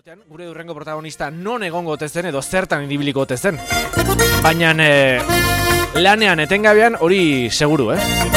Gure hurrengo protagonista non egongo ote zen edo zertan ibiliko ote zen. Baina lanean etengabean hori seguru,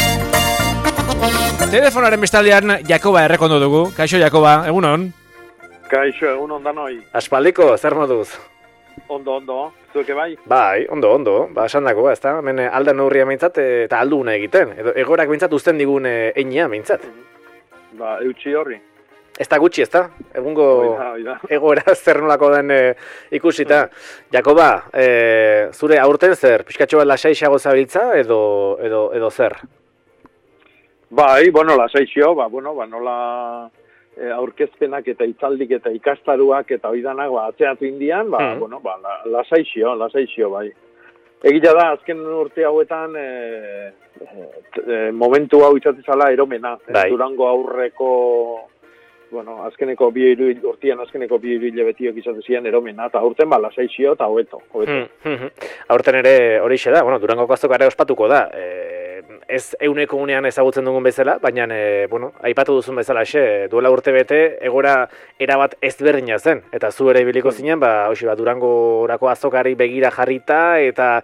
Telefonaren bestaldean Jakoba errekondo dugu. Kaixo Jakoba, egunon? Kaixo, egunon danoi. Aspaldiko, zer moduz? Ondo, zueke bai? Bai, ondo. Ba, esan dago, ez da? Hemen alda neurria mintzat eta alduguna egiten. Edo egorak mintzat uzten digun einia mintzat. Ba, eutxi horri. Ez da gutxi, ez da? Egungo Oida. egoera zer nolako den ikusita. Jakoba, zure aurten zer? Pixkatxo bat lasaixago zabiltza edo zer? Bai, lasaixo, nola aurkezpenak eta hitzaldik eta ikastaruak eta oidanak atzeatu indian, lasaixo, bai. Egia da, azken urte hauetan momentu hau izatezala eromena. Bai. Durango aurreko azkeneko bi hilabetiok izatezien eromena, eta aurten lasaixo eta hobeto. Aurten ere horixe da, Durangoko azokare ospatuko da. Ez euneko unean ezagutzen dugun bezala, baina, aipatu duzun bezala duela urte bete, egora erabat ezberdina zen. Eta zu ere ibiliko zinen, Durangorako azokari begira jarrita, eta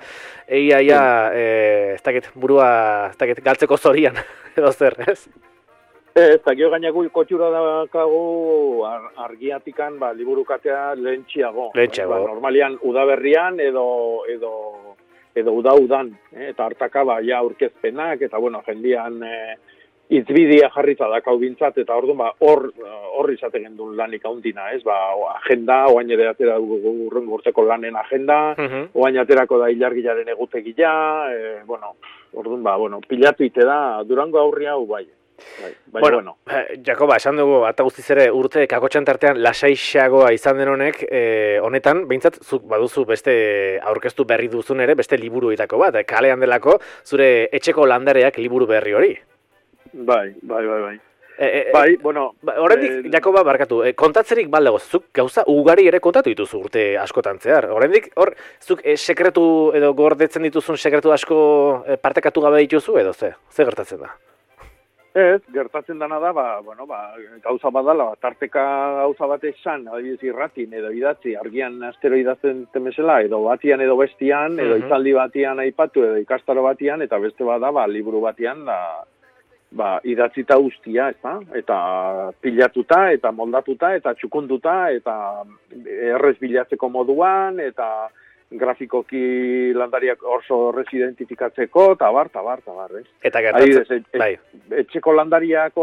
ez dakit burua, galtzeko zorian, edo zer, ez? Ez, eta gero gainako kotxura dakagu argiatikan liburukatea lehentxiago. Normalian udaberrian edo udan, eta hartaka aurkezpenak, eta jendian itzbidia jarritza dakau bintzat, eta orduan hor izaten duen lanik haundina, ez? Agenda, oain ere atera urrengo urteko lanen agenda, oain aterako da ilargilaren egutegia, orduan, pilatu ite da, Durango aurri hau bai. Jakoba, esan dugu, eta guztiz ere urte kakotxan tartean lasaixagoa izan den honetan, behintzat, zuk baduzu beste aurkeztu berri duzun ere, beste liburuetako bat, kalean delako, zure etxeko landareak liburu berri hori. Bai. Horrendik, Jakoba, barkatu, kontatzerik baldago, zuk gauza ugari ere kontatu dituzu urte askotan zehar. Horrendik, zuk sekretu edo gordetzen dituzun sekretu asko partekatu gabe dituzu edo ze gertatzen da? Ez, gertatzen dana da, gauza badala, tarteka gauza bat esan, adibidez irratin edo idatzi, argian astero idazten temesela, edo batian edo bestian, edo itzaldi batian aipatu, edo ikastaro batian, eta beste bada, liburu batian, idatzita guztia, eta pilatuta, eta moldatuta, eta txukunduta, eta errez bilatzeko moduan, eta grafikoki landariak orso horrez identifikatzeko, eta bar, ez? Eta gertatzen, bai. Etxeko landariak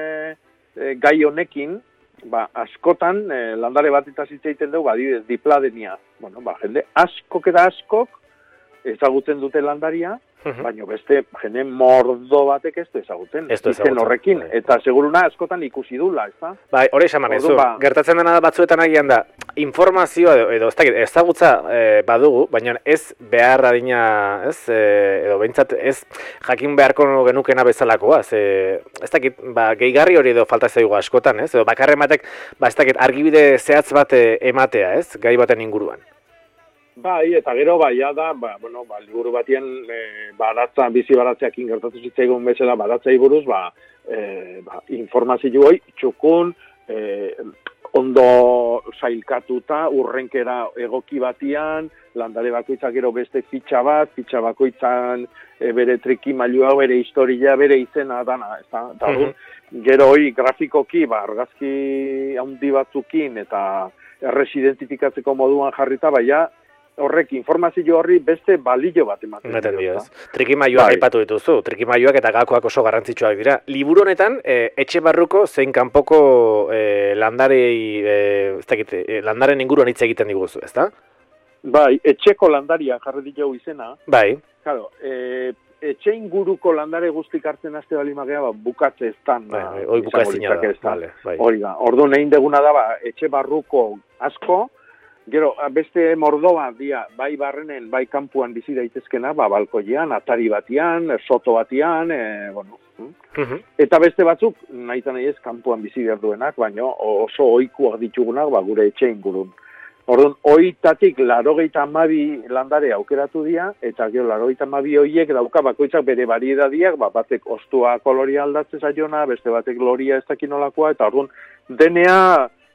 gai honekin, askotan, landare bat eta zitzeiten dugu, adibidez, dipladenia. Jende askok ezagutzen dute landaria, baina beste jende mordo batek ez du ezagutzen. Izen horrekin, eta seguruna askotan ikusi dula, ez da? Bai, hori esan manezu. Gertatzen dena da batzuetan agian da, informazioa edo ezagutza badugu, baina ez behar adina, edo behintzat ez jakin beharko genukena bezalakoa. Ez dakit, gehigarri hori edo falta zaigu askotan, ez? Edo bakarren batek, ez dakit, argibide zehatz bat ematea, ez? Gai baten inguruan. Bai, eta gero da, liburu batien bizi baratzeakin gertatu zitzaigun bezala baratzei buruz, informazio hoi txukun, ondo sailkatuta, urrenkera egoki batian, landare bakoitzak gero beste fitxa bakoitzan bere trikimailua, bere historia, bere izena dana, eta gero hoi grafikoki, argazki handi batzukin eta errez identifikatzeko moduan jarrita, horrek informazio horri beste balio bat ematen dio. Trikimailua aipatu dituzu, trikimailuak eta gakoak oso garrantzitsuak dira. Liburu honetan, etxe barruko zein kanpoko landaren inguruan hitz egiten diguzu, ezta? Bai, etxeko landaria jarri ditugu izena. Bai. Claro, etxe inguruko landare guztik hartzen haste bali magea, bukatze eztan. Hoi bukazina da. Hori da, orduan egin deguna da, etxe barruko asko, gero, beste mordoa dia, bai barrenen, bai kanpuan bizi daitezkena, balkoian, atari batian, soto batian, Eta beste batzuk, nahi ez kanpuan bizi behar duenak, baina oso ohikoak ditugunak, gure etxe ingurun. Orduan, oitatik 92 landare aukeratu dira, eta gero 92 horiek dauka bakoitzak bere variedadiak, batek ostua koloria aldatzen zaiona, beste batek loria ez dakin nolakoa, eta orduan, denea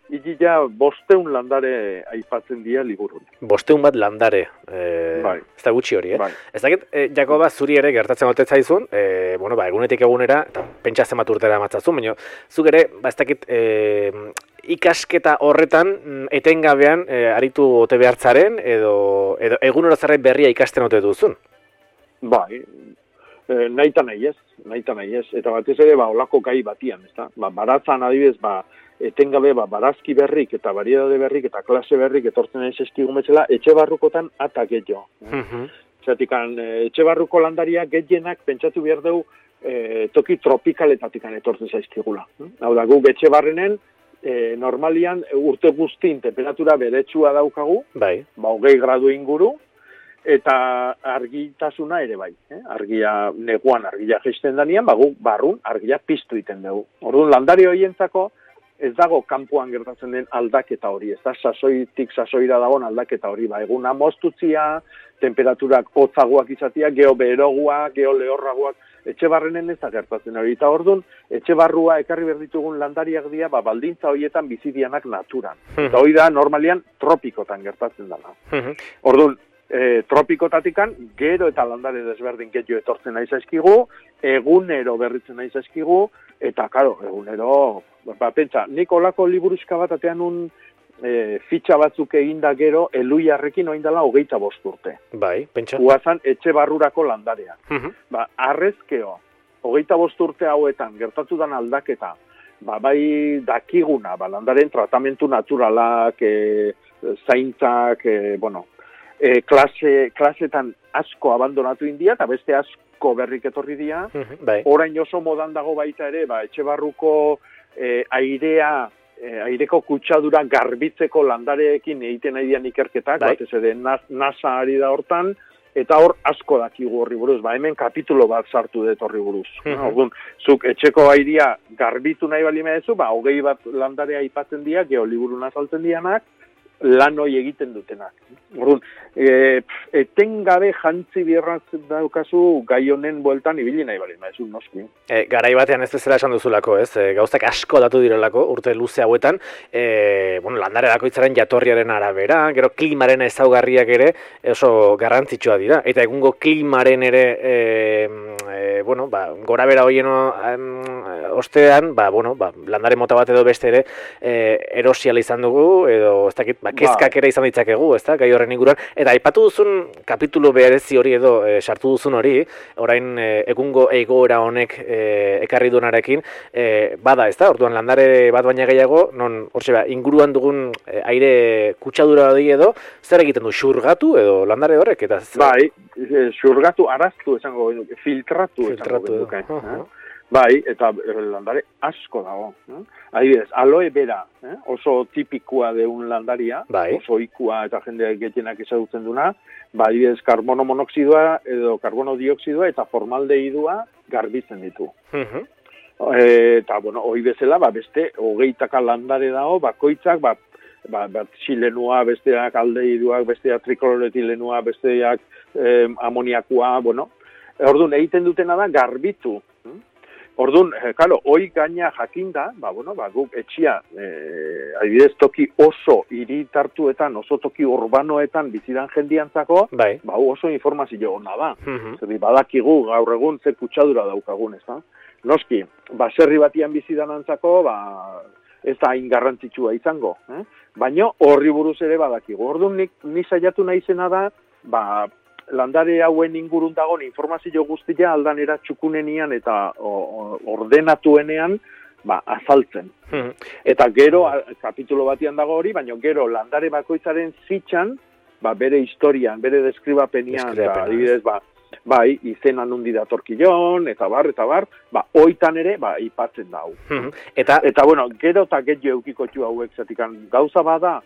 igila 500 landare aipatzen dira liburun. 500 bat landare, Bai. ez da gutxi hori, Bai. Ez dakit, Jakoba, zuri ere gertatzen gote zaizun, egunetik egunera, eta pentsa zenbat urtera matzazun, baina zuk ere, ez dakit, ikasketa horretan etengabean aritu ote behartzaren edo egunero zarren berria ikasten ote duzun? Bai, nahi ez, eta batez ere olako gai batian, ezta? Baratzan adibidez, etengabe barazki berrik eta variedade berrik eta klase berrik etortzen ez eskigun betxela, etxe barrukotan atak gehiago. Zeratikan, etxe barruko landaria gehienak pentsatu behar dugu toki tropikaletatik etortzen zaizkigula. Hau da, guk etxe barrenen, normalian urte guztin temperatura beretsua daukagu, 20 gradu inguru, eta argitasuna ere bai. Argia, neguan argia jaisten danian, guk barrun argia piztu iten dugu. Orduan, landari horientzako ez dago kanpoan gertatzen den aldaketa hori, ez da sasoitik sasoira dagoen aldaketa hori, eguna moztutzia, temperaturak hotzagoak izatea, geo beroguak, geo lehorragoak, etxe barrenen ez da gertatzen hori. Eta orduan, etxe barrua ekarri berditugun landariak dira, baldintza horietan bizidianak naturan. Eta hori da, normalian, tropikotan gertatzen dela. Orduan, tropikotatikan, gero eta landare desberdin gehiago etortzen nahi zaizkigu, egunero berritzen nahi zaizkigu, eta, karo, egunero, pentsa, nik olako liburuzka bat atean fitxa batzuk eginda gero, eluiarrekin oindala 25 urte. Bai, pentsa. Guazan, etxe barrurako landarea. Arrezkeo, 25 urte hauetan, gertatu dan aldaketa, bai dakiguna, landaren tratamentu naturalak, zaintzak, klasetan asko abandonatu india, eta beste asko berrik etorri dira. Orain oso modan dago baita ere, etxe barruko aireko kutsadura garbitzeko landareekin egiten nahi dian ikerketak, batez ere NASA ari da hortan, eta hor asko dakigu horri buruz. Hemen kapitulo bat sartu dut horri buruz. Zuk etxeko airea garbitu nahi bali medezu, 20 bat landarea aipatzen dira, geoliburun azaltzen dianak, lan hori egiten dutenak. Orduan, etengabe jantzi bierraz daukazu gai honen bueltan ibili nahi bali maizu, noski. Garai batean ez bezala esan duzulako, ez? Gauzak asko datu direlako, urte luze hauetan, landare bakoitzaren jatorriaren arabera, gero klimaren ezaugarriak ere oso garrantzitsua dira. Eta egungo klimaren ere, gora bera hoien ostean, landare mota bat edo beste ere erosiala izan dugu, edo ez dakit, kezkak ere izan ditzakegu, ez da, gai horren inguruan. Eta aipatu duzun kapitulu berezi hori edo sartu duzun hori, orain egungo egoera honek ekarri duenarekin, bada, ez da, orduan landare bat baina gehiago, non, inguruan dugun aire kutsadura hori edo, zer egiten du, xurgatu edo landare horrek? Bai, xurgatu, araztu esango, filtratu esango. Bai, eta landare asko dago. Adibidez, aloe bera, oso tipikoa deun landaria, oso ikua eta jende getienak ezagutzen duna, adibidez, karbono monoksidoa edo karbono dioksidoa eta formaldehidua garbitzen ditu. Eta, hori bezala, beste 20 landare dago, bakoitzak, xilenua, besteak aldehidua, besteak trikloretilenua, besteak amoniakua, orduan, egiten dutena da garbitu. Orduan, hoi gaina jakinda, guk etxia, adibidez, toki oso hiritartuetan, oso toki urbanoetan bizidan jendiantzako, oso informazio hona da. Badakigu gaur egun ze kutsadura daukagun, ez da? Noski, baserri batian bizidan antzako, ez da ingarrantzitsua izango. Baina horri buruz ere badakigu. Orduan, ni saiatu naizena da, landare hauen ingurun dagoen informazio guztia aldanera txukunenian eta ordenatuenean azaltzen. Eta gero, kapitulo batian dago hori, baina gero landare bakoitzaren zitxan, bere historian, bere deskribapenian, adibidez, izena nundi datorkion, eta bar, oitan ere, ipatzen dau. Eta, gero eta gehiago eukikotu hauek zatikan gauza bada,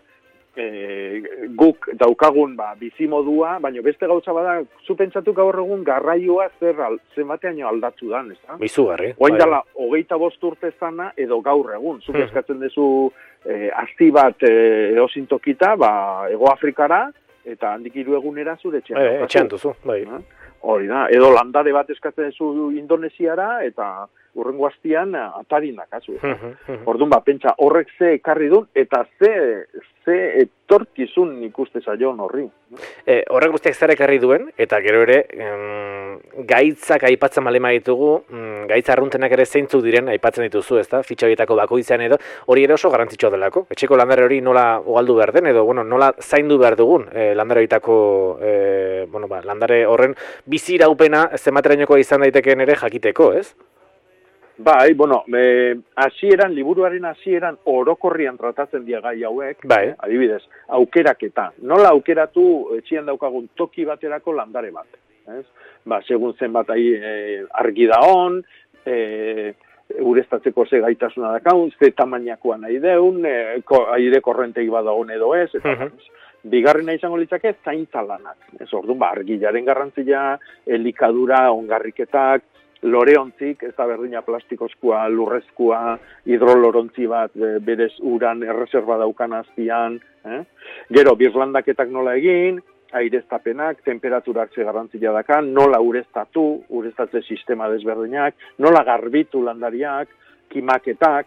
guk daukagun bizimodua, baina beste gauza bada, zu pentsatu gaur egun garraioa zenbatean aldatu dan, ez da? Bizugarri. Oain dala, 25 urte zana edo gaur egun. Zuk eskatzen duzu asti bat eosintokita, Ego Afrikara, eta handik 3 egunera zure etxean. Etxean duzu, bai. Hori da, edo landare bat eskatzen duzu Indonesiara, eta urrengo astian Atari nakazu. Orduan, pentsa, horrek ze ekarri duen, eta ze etorkizun ikuste zaion horri. Horrek guztiak zer ekarri duen, eta gero ere, gaitzak aipatzen malema ditugu, gaitza arruntenak ere zeintzuk diren aipatzen dituzu, ezta? Fitxabietako bakoitzean edo, hori ere oso garrantzitsua delako. Etxeko landare hori nola ugaldu behar den, edo nola zaindu behar dugun landare horietako, landare horren bizi iraupena zenbaterainokoa izan daitekeen ere jakiteko, ez? Bai, liburuaren hasieran orokorrian tratatzen dira gai hauek, adibidez, aukeraketa. Nola aukeratu etxean daukagun toki baterako landare bat, ez? Segun zenbat argi da on, ureztatzeko ze gaitasuna dakaun, ze tamainakoa nahi deun, aire korrentei badagon edo ez, eta bigarrena izango litzake zaintza lanak. Ez orduan, argilaren garrantzia, elikadura, ongarriketak, loreontzik, ez da berdina plastikozkoa, lurrezkoa, hidrolorontzi bat berez uran erreserba daukan azpian. Gero, birlandaketak nola egin, aireztapenak, temperaturak ze garrantzia dakan, nola ureztatze sistema desberdinak, nola garbitu landariak, kimaketak.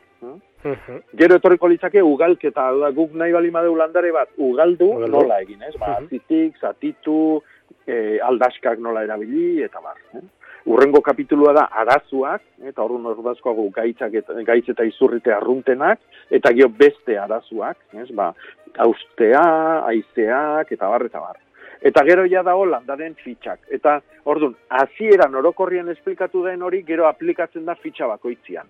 Gero etorriko litzake ugalketa, guk nahi bali madeu landare bat, ugaldu nola egin, ez? Azitik, zatitu, aldaskak nola erabili, eta bar. Urrengo kapitulua da arazuak, eta horren ordazkoago gaitz eta izurrite arruntenak, eta gero beste arazuak, haustea, haizeak, eta bar, eta bar. Eta gero ja dago landaren fitxak. Eta, orduan, hasieran orokorrian esplikatu den hori, gero aplikatzen da fitxa bakoitzian.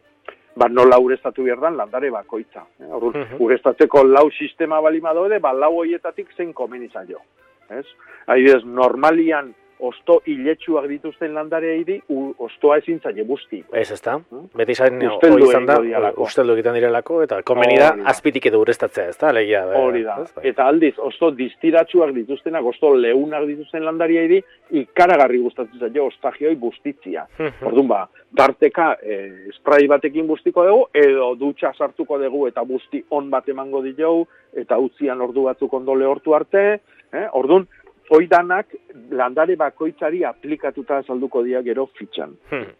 Nola ureztatu behar dan landare bakoitza. Orduan, ureztatzeko lau sistema balima daude, lau horietatik zein komeni zaio. Adibidez, normalian osto iletsuak dituzten landareei ostoa ezin zaie busti. Ez da. Beti usteldu egiten direlako, eta komeni da azpitik edo ureztatzea, ez da, legia. Hori da. Eta aldiz, osto distiratsuak dituztenak, osto leunak dituzten landariei ikaragarri gustatzen zaio ostagioi bustitzia. Orduan, tarteka spray batekin bustiko dugu, edo dutxa sartuko dugu eta busti on bat emango diogu, eta utzian ordu batzuk ondo lehortu arte. Orduan, oidanak landare bakoitzari aplikatuta salduko dira gero fitxan.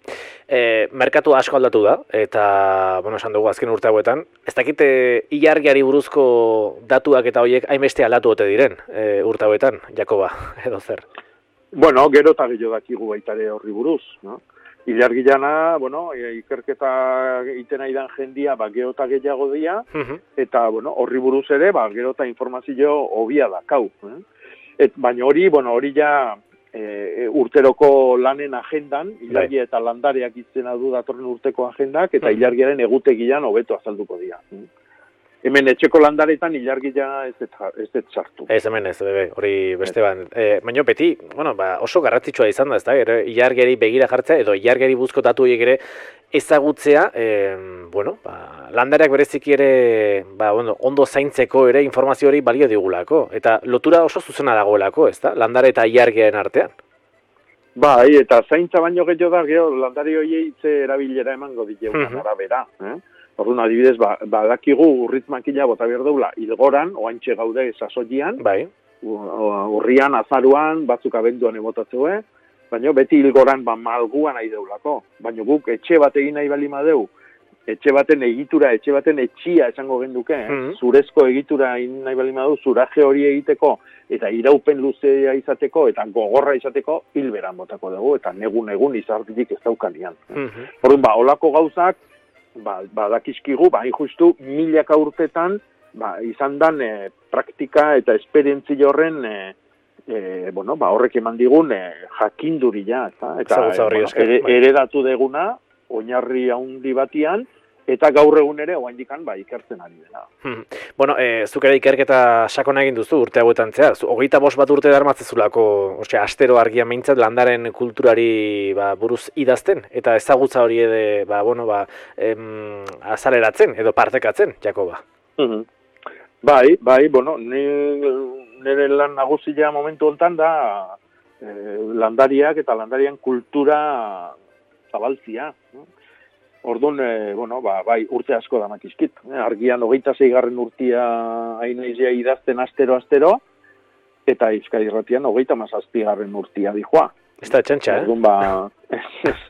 Merkatu asko aldatu da, eta, esan dugu azken urte hauetan, ez dakite ilargiari buruzko datuak eta horiek hainbeste aldatu ote diren urte hauetan, Jakoba, edo zer? Gero eta gehiago dakigu baitare horri buruz, no? Ilargiana, ikerketa egiten aidan jendia, gero eta gehiago dira, eta, horri buruz ere, gero eta informazio hobia dakau, baina hori ja urteroko lanen agendan, ilargia eta landareak izena du datorren urteko agendak, eta ilargiaren egutegian hobeto azalduko dira. Hemen etxeko landaretan ilargia ez dut sartu. Ez hemen ez, hori beste ban. Baina beti, oso garrantzitsua izan da, ez da, ilargiari begira jartzea, edo ilargiari buzko datu horiek ere ezagutzea, landareak bereziki ere, ondo zaintzeko ere informazio hori balio digulako, eta lotura oso zuzena dagoelako, ez da, landare eta ilargiaren artean. Bai, eta zaintza baino gehiago da, landari horiei ze erabilera emango ditugunan arabera, Orduan, adibidez, badakigu urritmakila bota behar daula ilgoran, oaintxe gaude sasoian, urrian, azaruan, batzuk abenduan ebotatzeu, baina beti ilgoran malguan nahi deulako. Baina guk etxe bat egin nahi bali madeu, etxe baten egitura, etxe baten etxia esango genduke, zurezko egitura egin nahi bali madeu, zuraje hori egiteko, eta iraupen luzea izateko, eta gogorra izateko, hilberan botako dugu, eta negun izartitik ez daukanian. Orduan, olako gauzak, dakizkigu, justu milaka urtetan izan dan praktika eta esperientzi horren horrek eman digun jakinduria, eta heredatu deguna oinarri handi batian, eta gaur egun ere oraindikan ikertzen ari dela. Zuk ere ikerketa sakona egin duzu urte hauetan zehar. 25 bat urte darmatzezulako, astero argian behintzat landaren kulturari buruz idazten, eta ezagutza hori ere azaleratzen edo partekatzen, Jakoba. Bai, nire lan nagusia momentu hontan da landariak eta landarian kultura zabaltzia. Orduan, urte asko da makizkit. Argian 26. urtia hainaizia idazten astero, eta Euskadi Irratian 37. urtia dijoa. Ez da txantxa, Orduan,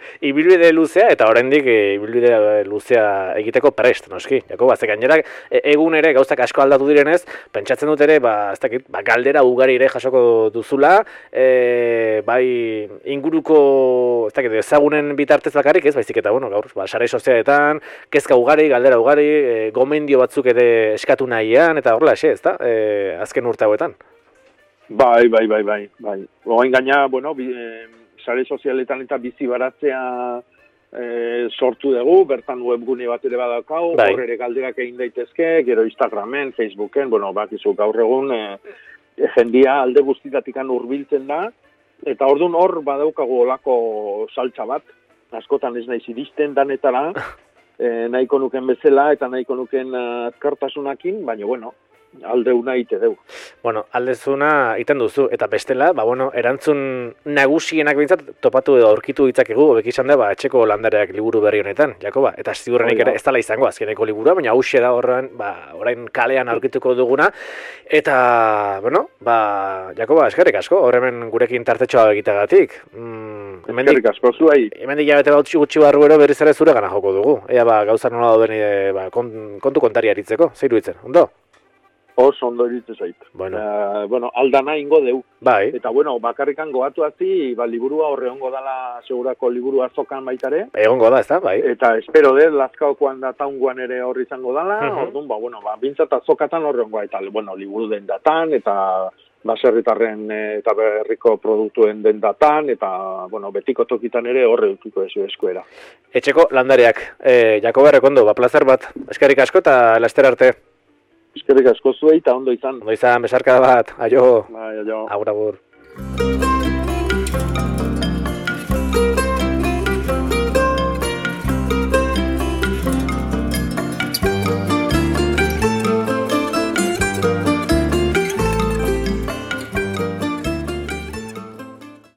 ibilbide luzea, eta oraindik ibilbide luzea egiteko prest, noski. Jakoba, ze gainera, egun ere gauzak asko aldatu direnez, pentsatzen dut ere, ez dakit, galdera ugari ere jasoko duzula, bai inguruko, ez dakit, ezagunen bitartez bakarrik, ez, baizik eta, gaur, sare sozialetan, kezka ugari, galdera ugari, gomendio batzuk ere eskatu nahian, eta horrela, ez da, azken urte hauetan. Bai. Oain gaina, sare sozialetan eta bizi baratzea sortu dugu, bertan webgune bat ere badakau, hor ere galderak egin daitezke, gero Instagramen, Facebooken, bakizu gaur egun, jendia alde guztitatikan hurbiltzen da, eta orduan hor badaukagu olako saltza bat, askotan ez naiz iristen danetara, nahiko nuken bezala eta nahiko nuken azkartasunakin, baina aldeuna ite deu. Aldezuna iten duzu, eta bestela, erantzun nagusienak bintzat topatu edo aurkitu ditzakegu, hobek izan da, etxeko landareak liburu berri honetan, Jakoba, eta ziurrenik ere ez dela izango azkeneko liburua, baina hauxe da horren, orain kalean aurkituko duguna, eta, Jakoba, eskerrik asko, horremen gurekin tartetxoa egiteagatik. Eskerrik asko zuei. Hemendik jabete gutxi barru ero berriz ere zure gana joko dugu. Ea gauza nola dauden kontu kontari aritzeko, zeiru itzen, ondo? Oso ondo iritzen zait. Aldana ingo deu. Bai. Eta bakarrikan goatu hazi, liburua horre ongo dala segurako liburu azokan baitare. Egongo da, ez da, bai. Eta espero Lazkaokoan da taunguan ere horri izango dala. Orduan, bintzat azokatan horre ongoa. Eta, liburu den datan, eta baserritarren eta berriko produktuen den datan, eta, betiko tokitan ere horre dukiko ezu eskuera. Etxeko landareak, Jakoba Errekondo, plazer bat. Eskerrik asko eta laster arte. Eskerrik asko zuei eta ondo izan. Ondo izan, besarka bat, aio. Bai, aio. Agur.